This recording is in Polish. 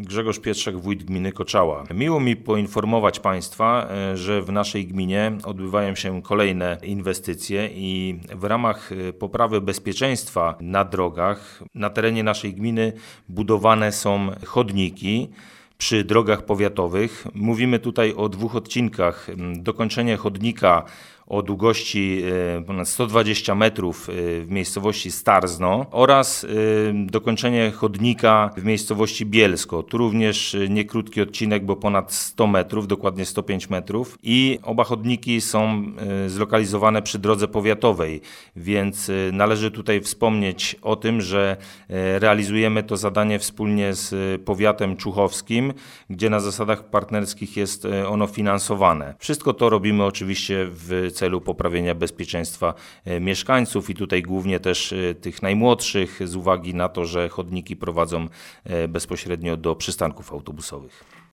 Grzegorz Pietrzak, wójt gminy Koczała. Miło mi poinformować Państwa, że w naszej gminie odbywają się kolejne inwestycje i w ramach poprawy bezpieczeństwa na drogach na terenie naszej gminy budowane są chodniki przy drogach powiatowych. Mówimy tutaj o 2 odcinkach. Dokończenie chodnika o długości ponad 120 metrów w miejscowości Starzno oraz dokończenie chodnika w miejscowości Bielsko. Tu również niekrótki odcinek, bo ponad 100 metrów, dokładnie 105 metrów i oba chodniki są zlokalizowane przy drodze powiatowej, więc należy tutaj wspomnieć o tym, że realizujemy to zadanie wspólnie z powiatem człuchowskim, gdzie na zasadach partnerskich jest ono finansowane. Wszystko to robimy oczywiście w celu poprawienia bezpieczeństwa mieszkańców i tutaj głównie też tych najmłodszych z uwagi na to, że chodniki prowadzą bezpośrednio do przystanków autobusowych.